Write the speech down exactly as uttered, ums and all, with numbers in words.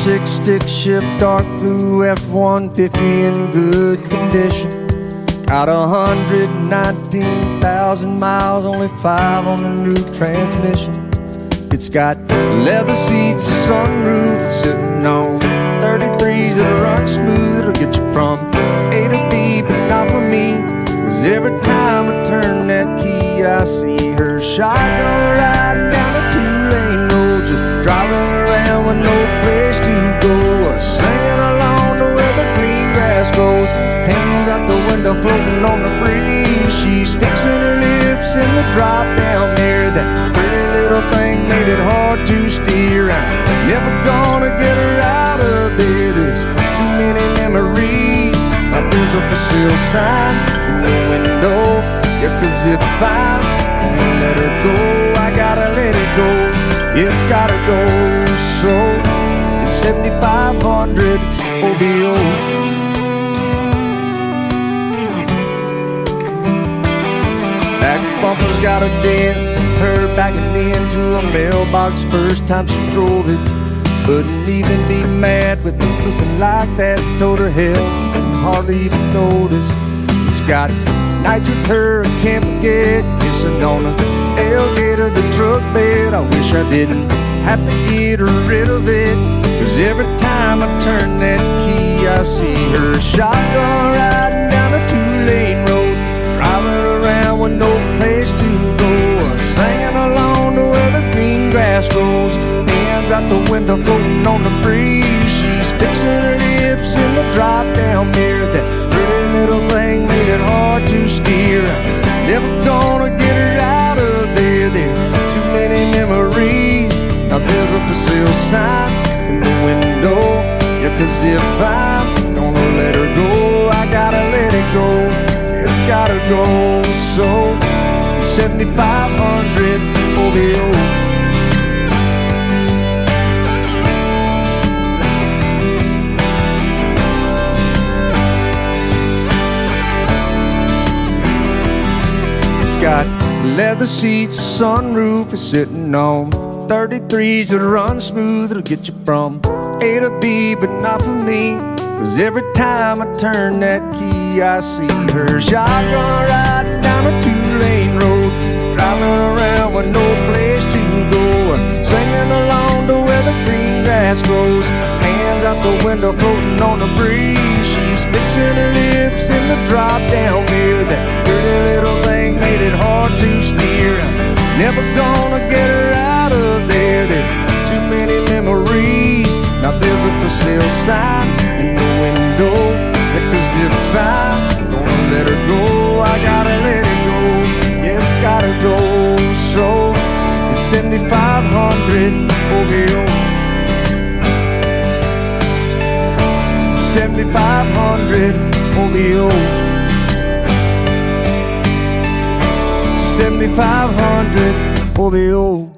six-stick shift, dark blue F one fifty in good condition. Got a hundred nineteen thousand miles, only five on the new transmission. It's got leather seats, a sunroof, sitting on thirty-threes that'll run smooth. It'll get you from A to B, but not for me. Cause every time I turn that key, I see her shotgun riding down a two-lane road, just driving around with no place to go, singing along to where the green grass grows, hands out the window floating on the breeze. She's fixing her lips in the drop-down mirror. That pretty little thing made it hard to steer. I'm never gonna get her out of there. There's too many memories. Like there's a for sale sign in the window. Yeah, cause if I'm gonna let her go, I gotta let it go. It's gotta go. So it's seventy-five hundred O B O. Back bumper's got a dent, her backing into a mailbox first time she drove it. Couldn't even be mad with it looking like that. Told her hell, couldn't hardly even notice. It's got nights with her I can't forget, kissing on the tailgate of the truck bed. I wish I didn't have to get rid of it, cause every time I turn that key, I see her shotgun riding down a two-lane road, driving around with no place to go, singing along to where the green grass grows, hands out the window floating on the breeze. She's fixing her lips in the drop-down mirror. That pretty little thing made it hard to steer. I'm never gonna get her out of there. There's too many memories. Now there's a for sale sign in the window. Yeah, cause if I'm gonna let her go, I gotta let it go. It's gotta go. So seventy-five hundred O B O. Got leather seats, sunroof is sitting on thirty-threes that'll run smooth. It'll get you from A to B, but not for me. Cause every time I turn that key, I see her shotgun riding down a two-lane road, driving around with no place to go, singing along to where the green grass grows, hands out the window floating on the breeze. She's fixing her lips in the drop-down mirror. That pretty little thing made it hard to steer. I'm never gonna get her out of there. There's too many memories. Now there's a for sale sign in the window. Because if I'm gonna let her go, I gotta let it go. Yeah, it's gotta go. So it's seventy-five hundred O B O. seventy-five hundred O B O. seventy-five hundred O B O.